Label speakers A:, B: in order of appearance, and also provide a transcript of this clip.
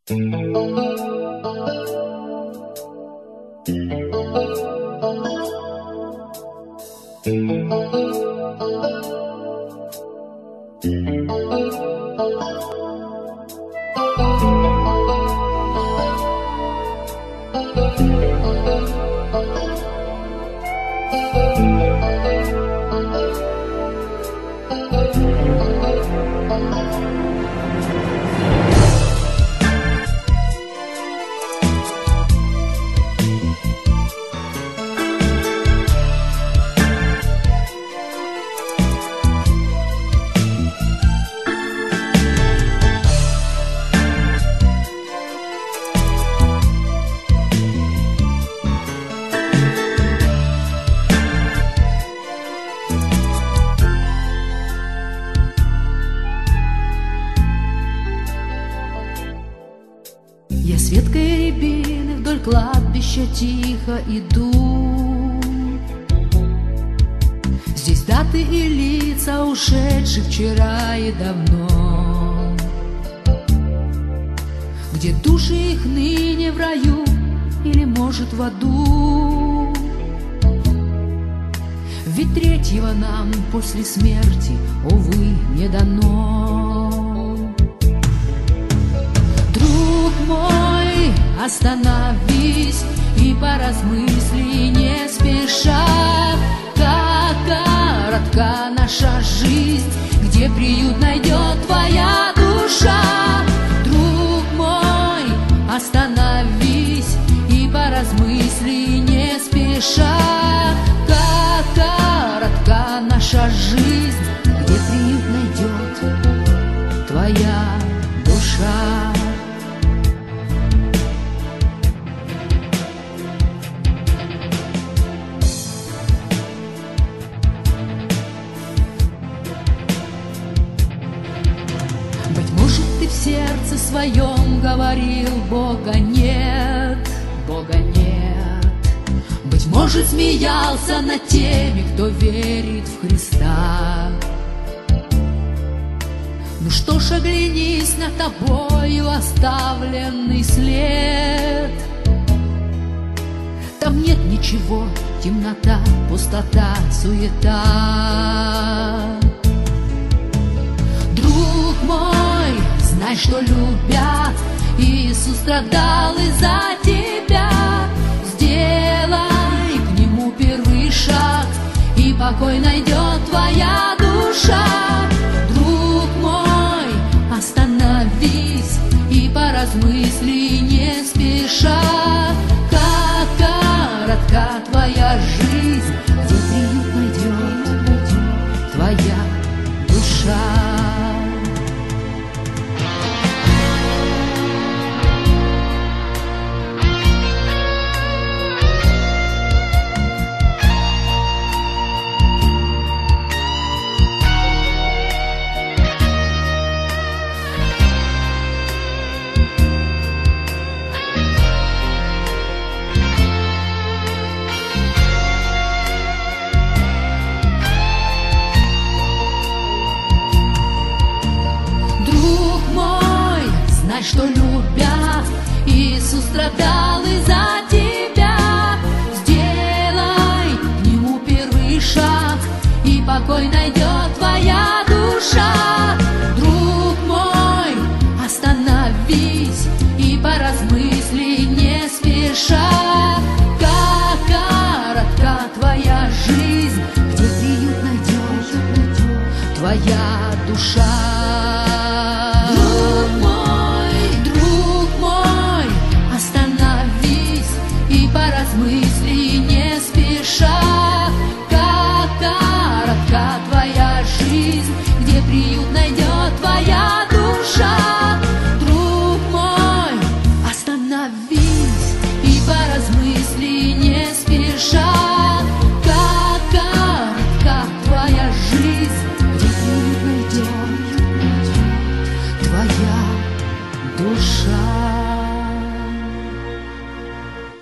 A: Я с веткой рябины вдоль кладбища тихо иду. Здесь даты и лица ушедших вчера и давно, где души их ныне в раю или, может, в аду. Ведь третьего нам после смерти, увы, не дано. Друг мой, остановись и поразмысли не спеша, как коротка наша жизнь, где приют найдет твоя душа. Друг мой, остановись и поразмысли не спеша, как коротка наша жизнь, где приют найдет твоя душа. Быть может, ты в сердце своем говорил: Бога нет, Бога нет. Быть может, смеялся над теми, кто верит в Христа. Ну что ж, оглянись на тобою оставленный след. Там нет ничего, темнота, пустота, суета. Друг мой, знай, что любя, Иисус страдал из-за тебя. Сделай к Нему первый шаг, и покой найдет твоя душа. Друг мой, остановись и поразмысли не спеша, как коротка твоя жизнь, где приют найдет твоя душа. Знай, что любя, Иисус страдал из-за тебя. Сделай к Нему первый шаг, и покой найдет твоя душа. Друг мой, остановись и поразмысли не спеша, как коротка твоя жизнь, где приют найдет твоя душа. Мысли не спеша, как коротка твоя жизнь, где приют найдет твоя